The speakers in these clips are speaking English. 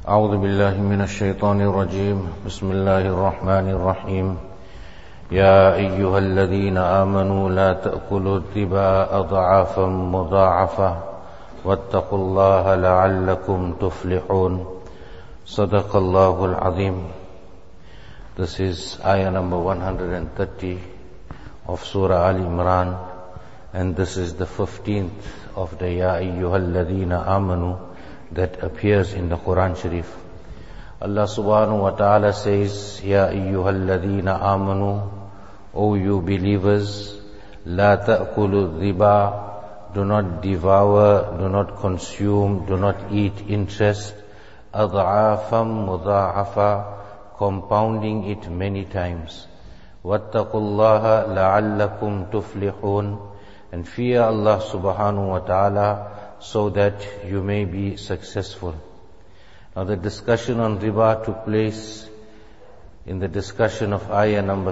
أعوذ بالله من الشيطان الرجيم بسم الله الرحمن الرحيم يا أيها الذين آمنوا لا تأكلوا الربا أضعافا مضاعفة واتقوا الله لعلكم تفلحون صدق الله العظيم. This is ayah number 130 of Surah Al-Imran, and this is the 15th of the Ya Ayyuhal Ladhina Amanu that appears in the Quran Sharif. Allah subhanahu wa ta'ala says, Ya Ayyuhal Ladhina Amanu, O you believers, La ta'kulu riba, do not devour, do not consume, do not eat interest, ad'afam mudha'afa, compounding it many times. Wattaqullaha la'allakum tuflihun, and fear Allah subhanahu wa ta'ala so that you may be successful. Now the discussion on riba took place in the discussion of ayah number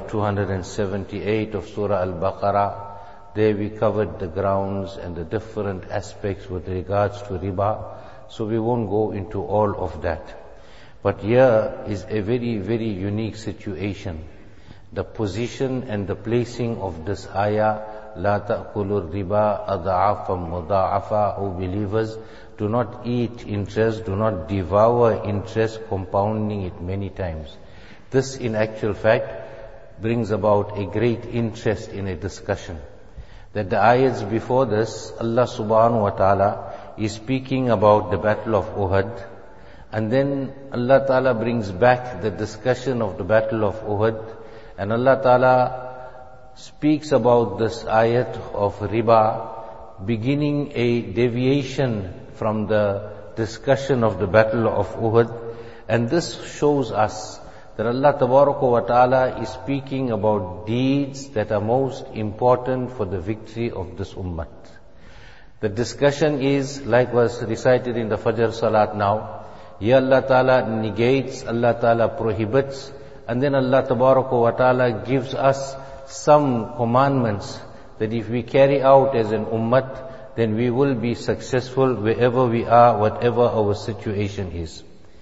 278 of Surah Al-Baqarah. There we covered the grounds and the different aspects with regards to riba, so we won't go into all of that. But here is a very, very unique situation. The position and the placing of this ayah, La ta'kulur riba ad'afam mudha'afa, O believers, do not eat interest, do not devour interest, compounding it many times. This in actual fact brings about a great interest in a discussion. That the ayats before this, Allah subhanahu wa ta'ala is speaking about the battle of Uhud, and then Allah ta'ala brings back the discussion of the battle of Uhud, and Allah ta'ala speaks about this ayat of riba, beginning a deviation from the discussion of the battle of Uhud. And this shows us that Allah Tabaraka wa ta'ala is speaking about deeds that are most important for the victory of this ummah. The discussion is, like was recited in the Fajr Salat now, here Allah ta'ala negates, Allah ta'ala prohibits, and then Allah Tabaraka wa ta'ala gives us some commandments that if we carry out as an ummah, then we will be successful wherever we are, whatever our situation is.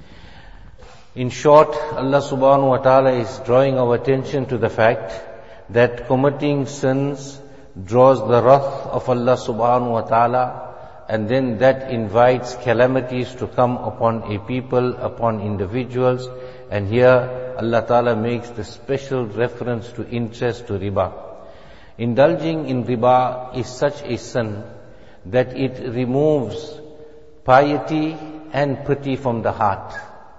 In short, Allah subhanahu wa ta'ala is drawing our attention to the fact that committing sins draws the wrath of Allah subhanahu wa ta'ala, and then that invites calamities to come upon a people, upon individuals. And here Allah ta'ala makes the special reference to interest, to riba. Indulging in riba is such a sin that it removes piety and pity from the heart.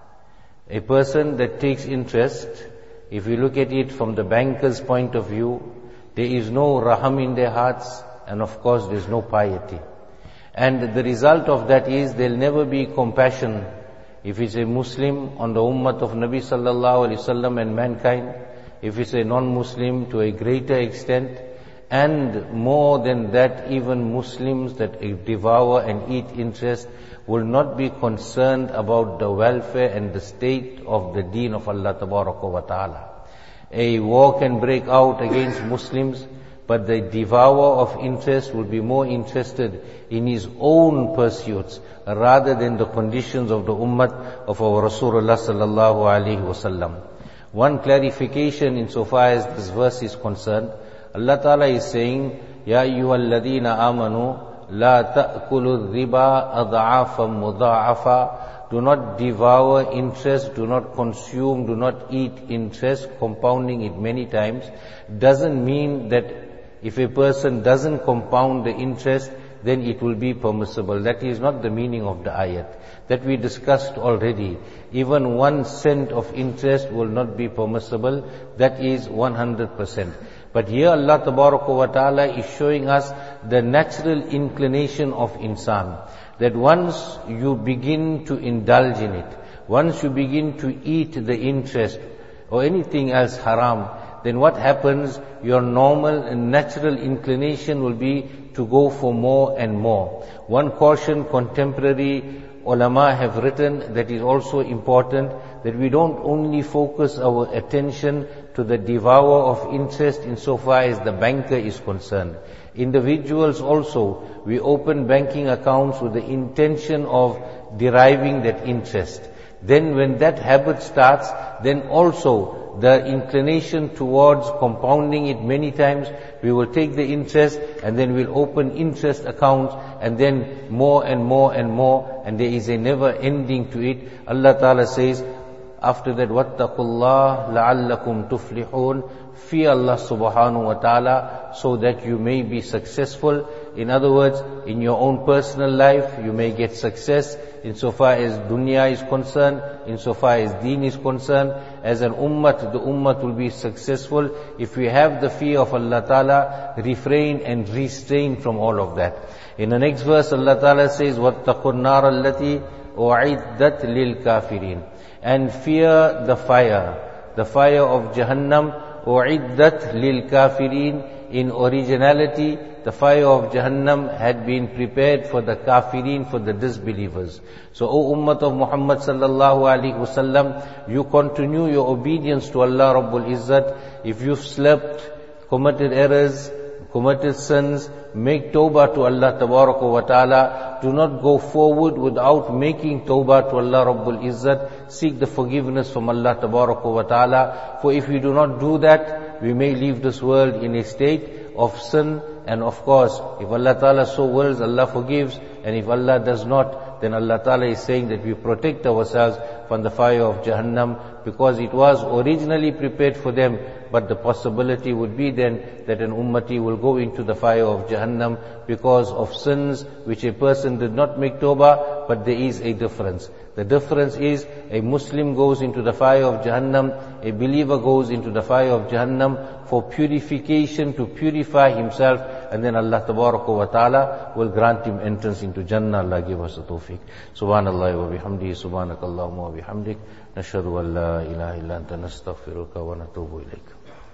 A person that takes interest, if you look at it from the banker's point of view, there is no raham in their hearts, and of course there is no piety. And the result of that is there will never be compassion. If it's a Muslim on the ummah of Nabi sallallahu alaihi wasallam and mankind, if it's a non-Muslim to a greater extent, and more than that, even Muslims that devour and eat interest will not be concerned about the welfare and the state of the deen of Allah Tabaraka wa ta'ala. A war can break out against Muslims, but the devourer of interest will be more interested in his own pursuits rather than the conditions of the ummah of our Rasulullah sallallahu alaihi wasallam. One clarification insofar as this verse is concerned, Allah Ta'ala is saying, Ya ayyuhal ladhina amanu, la ta'kulu riba ad'afam mudha'afa, do not devour interest, do not consume, do not eat interest, compounding it many times. Doesn't mean that if a person doesn't compound the interest, then it will be permissible. That is not the meaning of the ayat. That we discussed already. Even 1 cent of interest will not be permissible. That is 100%. But here Allah Tabaraka wa ta'ala is showing us the natural inclination of insan. That once you begin to indulge in it, once you begin to eat the interest or anything else haram, then what happens? Your normal and natural inclination will be to go for more and more. One caution contemporary ulama have written that is also important, that we don't only focus our attention to the devourer of interest insofar as the banker is concerned. Individuals also, we open banking accounts with the intention of deriving that interest. Then when that habit starts, then also the inclination towards compounding it many times, we will take the interest and then we'll open interest accounts and then more and more and more, and there is a never ending to it. Allah Ta'ala says, after that, وَاتَّقُوا اللَّهَ لَعَلَّكُمْ تُفْلِحُونَ. Fear Allah subhanahu wa ta'ala so that you may be successful. In other words, in your own personal life, you may get success insofar as dunya is concerned, insofar as deen is concerned. As an ummah, the ummah will be successful if we have the fear of Allah Ta'ala, refrain and restrain from all of that. In the next verse, Allah Ta'ala says, وَاتَّقُوا النَّارَ الَّتِي أُعِدَّتْ لِلْكَافِرِينَ. And fear the fire of Jahannam, أُعِدَّتْ لِلْكَافِرِينَ. In originality, the fire of Jahannam had been prepared for the kafirin, for the disbelievers. So, O Ummah of Muhammad sallallahu alaihi wasallam, you continue your obedience to Allah Rabbul Izzat. If you've slept, committed errors, committed sins, make tawbah to Allah Tabaraka wa Ta'ala. Do not go forward without making tawbah to Allah Rabbul Izzat. Seek the forgiveness from Allah Tabaraka wa Ta'ala. For if we do not do that, we may leave this world in a state of sin. And of course, if Allah Ta'ala so wills, Allah forgives. And if Allah does not, then Allah Ta'ala is saying that we protect ourselves from the fire of Jahannam, because it was originally prepared for them. But the possibility would be then that an ummati will go into the fire of Jahannam because of sins which a person did not make tawbah. But there is a difference. The difference is, a Muslim goes into the fire of Jahannam, a believer goes into the fire of Jahannam for purification, to purify himself, and then Allah Tabaraka wa Ta'ala will grant him entrance into Jannah. Allah give us the tawfiq. Subhanallah wa bihamdihi, subhanakallahumma wa bihamdik, nashhadu an la ilaha illa anta nastaghfiruka wa natubu ilayk.